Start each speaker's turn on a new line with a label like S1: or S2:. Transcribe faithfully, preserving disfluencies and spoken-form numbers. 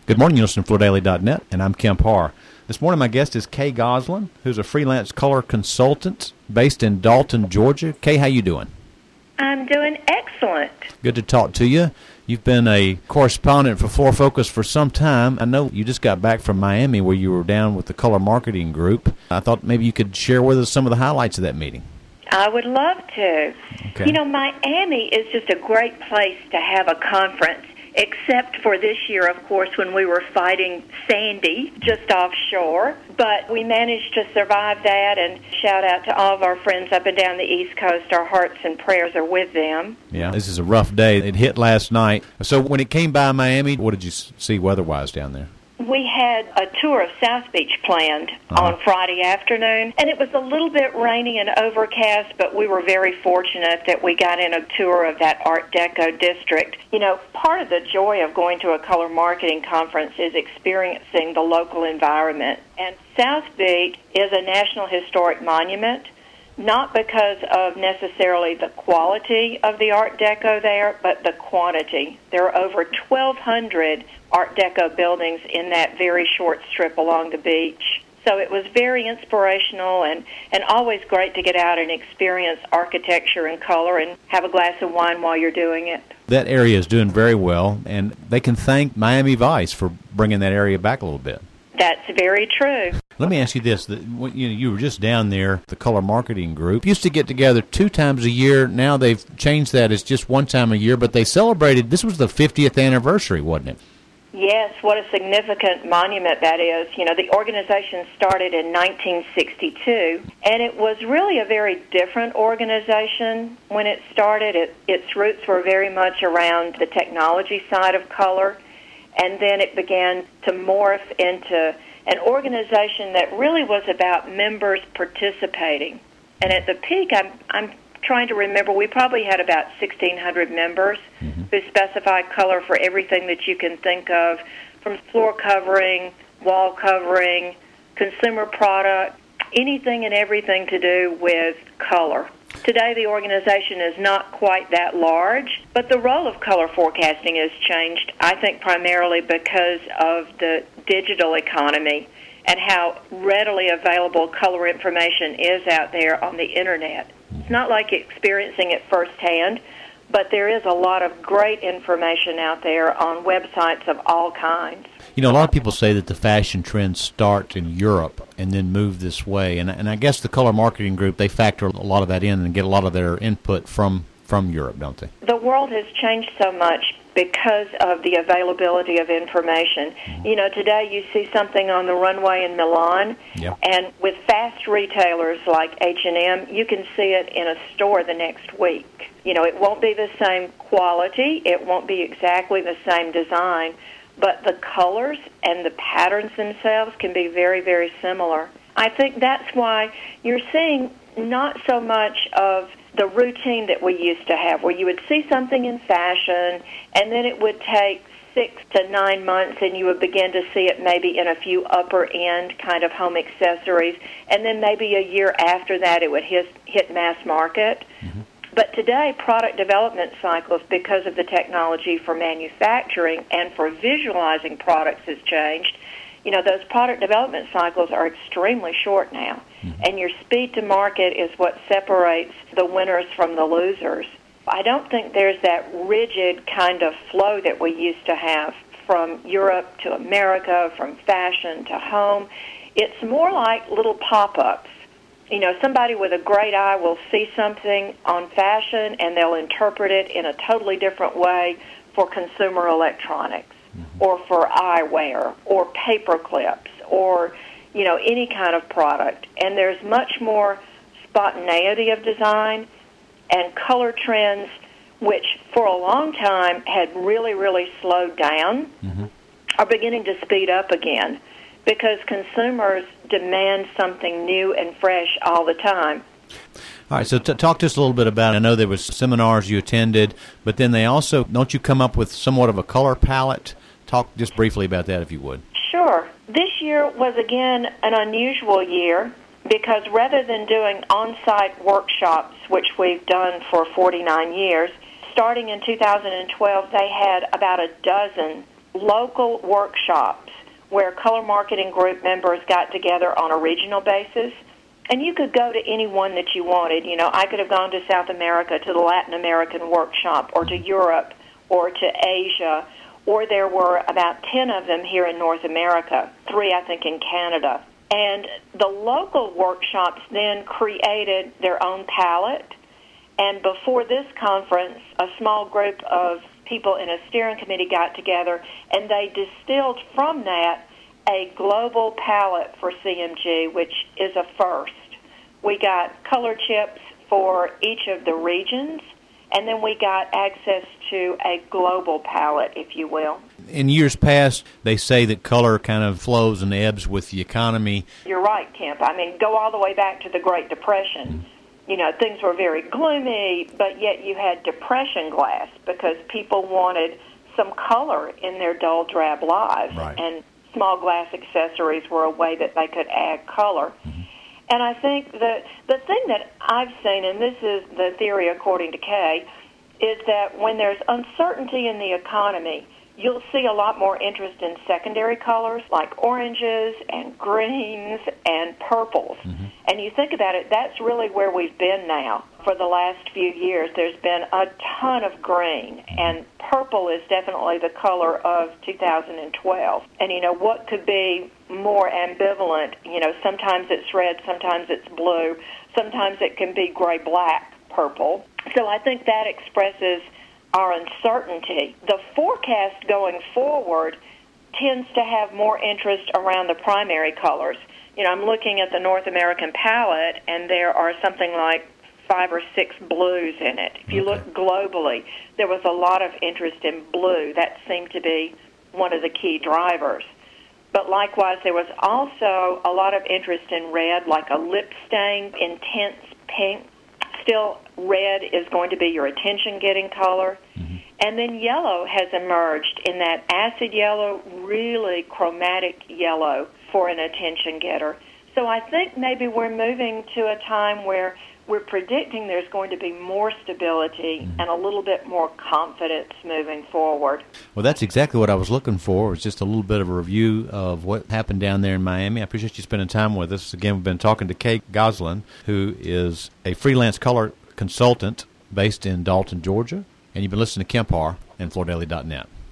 S1: Good morning, you listen to Florida Daily dot net, and I'm Kemp Harr. This morning my guest is Kay Goslin, who's a freelance color consultant based in Dalton, Georgia. Kay, how you doing?
S2: I'm doing excellent.
S1: Good to talk to you. You've been a correspondent for Floor Focus for some time. I know you just got back from Miami where you were down with the Color Marketing Group. I thought maybe you could share with us some of the highlights of that meeting.
S2: I would love to.
S1: Okay.
S2: You know, Miami is just a great place to have a conference, except for this year, of course, when we were fighting Sandy just offshore. But we managed to survive that, and shout out to all of our friends up and down the East Coast. Our hearts and prayers are with them.
S1: Yeah, this is a rough day. It hit last night. So when it came by Miami, what did you see weather-wise down there?
S2: We had a tour of South Beach planned uh-huh. on Friday afternoon, and it was a little bit rainy and overcast, but we were very fortunate that we got in a tour of that Art Deco district. You know, part of the joy of going to a color marketing conference is experiencing the local environment. And South Beach is a National Historic Monument, not because of necessarily the quality of the Art Deco there, but the quantity. There are over twelve hundred Art Deco buildings in that very short strip along the beach. So it was very inspirational and, and always great to get out and experience architecture and color and have a glass of wine while you're doing it.
S1: That area is doing very well, and they can thank Miami Vice for bringing that area back a little bit.
S2: That's very true. Let
S1: me ask you this. The, you know, you were just down there, the Color Marketing Group. Used to get together two times a year. Now they've changed that. It's just one time a year, but they celebrated, this was the fiftieth anniversary, wasn't it?
S2: Yes, what a significant monument that is. You know, the organization started in nineteen sixty-two, and it was really a very different organization when it started. It, its roots were very much around the technology side of color, and then it began to morph into an organization that really was about members participating. And at the peak, I'm, I'm trying to remember, we probably had about sixteen hundred members mm-hmm. who specified color for everything that you can think of, from floor covering, wall covering, consumer product, anything and everything to do with color. Today, the organization is not quite that large, but the role of color forecasting has changed, I think, primarily because of the digital economy and how readily available color information is out there on the Internet. It's not like experiencing it firsthand, but there is a lot of great information out there on websites of all kinds.
S1: You know, a lot of people say that the fashion trends start in Europe and then move this way, and and I guess the Color Marketing Group, they factor a lot of that in and get a lot of their input from, from Europe, don't they?
S2: The world has changed so much because of the availability of information. Mm-hmm. You know, today you see something on the runway in Milan,
S1: yep.
S2: and with fast retailers like H and M, you can see it in a store the next week. You know, it won't be the same quality, it won't be exactly the same design, but the colors and the patterns themselves can be very, very similar. I think that's why you're seeing not so much of the routine that we used to have, where you would see something in fashion, and then it would take six to nine months, and you would begin to see it maybe in a few upper-end kind of home accessories, and then maybe a year after that it would hit, hit mass market. Mm-hmm. But today, product development cycles, because of the technology for manufacturing and for visualizing products, has changed. You know, those product development cycles are extremely short now, mm-hmm. and your speed to market is what separates the winners from the losers. I don't think there's that rigid kind of flow that we used to have from Europe to America, from fashion to home. It's more like little pop-ups. You know, somebody with a great eye will see something on fashion and they'll interpret it in a totally different way for consumer electronics, mm-hmm. or for eyewear, or paper clips, or, you know, any kind of product. And there's much more spontaneity of design and color trends, which for a long time had really, really slowed down, mm-hmm. are beginning to speed up again, because consumers demand something new and fresh all the time.
S1: All right, so t- talk to us a little bit about, I know there was seminars you attended, but then they also, don't you come up with somewhat of a color palette? Talk just briefly about that, if you would.
S2: Sure. This year was, again, an unusual year, because rather than doing on-site workshops, which we've done for forty-nine years, starting in two thousand twelve, they had about a dozen local workshops where Color Marketing Group members got together on a regional basis. And you could go to any one that you wanted. You know, I could have gone to South America, to the Latin American workshop, or to Europe, or to Asia, or there were about ten of them here in North America, three, I think, in Canada. And the local workshops then created their own palette. And before this conference, a small group of people in a steering committee got together, and they distilled from that a global palette for C M G, which is a first. We got color chips for each of the regions, and then we got access to a global palette, if you will.
S1: In years past, they say that color kind of flows and ebbs with the economy.
S2: You're right, Kemp. I mean, go all the way back to the Great Depression. Mm-hmm. You know, things were very gloomy, but yet you had depression glass because people wanted some color in their dull, drab lives.
S1: Right. And
S2: small glass accessories were a way that they could add color. Mm-hmm. And I think that the thing that I've seen, and this is the theory according to Kay, is that when there's uncertainty in the economy, you'll see a lot more interest in secondary colors like oranges and greens and purples. Mm-hmm. And you think about it, that's really where we've been now for the last few years. There's been a ton of green, and purple is definitely the color of two thousand twelve. And, you know, what could be more ambivalent? You know, sometimes it's red, sometimes it's blue, sometimes it can be gray-black purple. So I think that expresses our uncertainty. The forecast going forward tends to have more interest around the primary colors. You know, I'm looking at the North American palette, and there are something like five or six blues in it. If you
S1: Okay.
S2: look globally, there was a lot of interest in blue. That seemed to be one of the key drivers. But likewise, there was also a lot of interest in red, like a lip stain, intense pink. Still, red is going to be your attention-getting color. Mm-hmm. And then yellow has emerged in that acid yellow, really chromatic yellow for an attention-getter. So I think maybe we're moving to a time where we're predicting there's going to be more stability mm-hmm. and a little bit more confidence moving forward.
S1: Well, that's exactly what I was looking for. It was just a little bit of a review of what happened down there in Miami. I appreciate you spending time with us. Again, we've been talking to Kay Goslin, who is a freelance color consultant based in Dalton, Georgia. And you've been listening to Kemp Harr and Flor Daily dot net.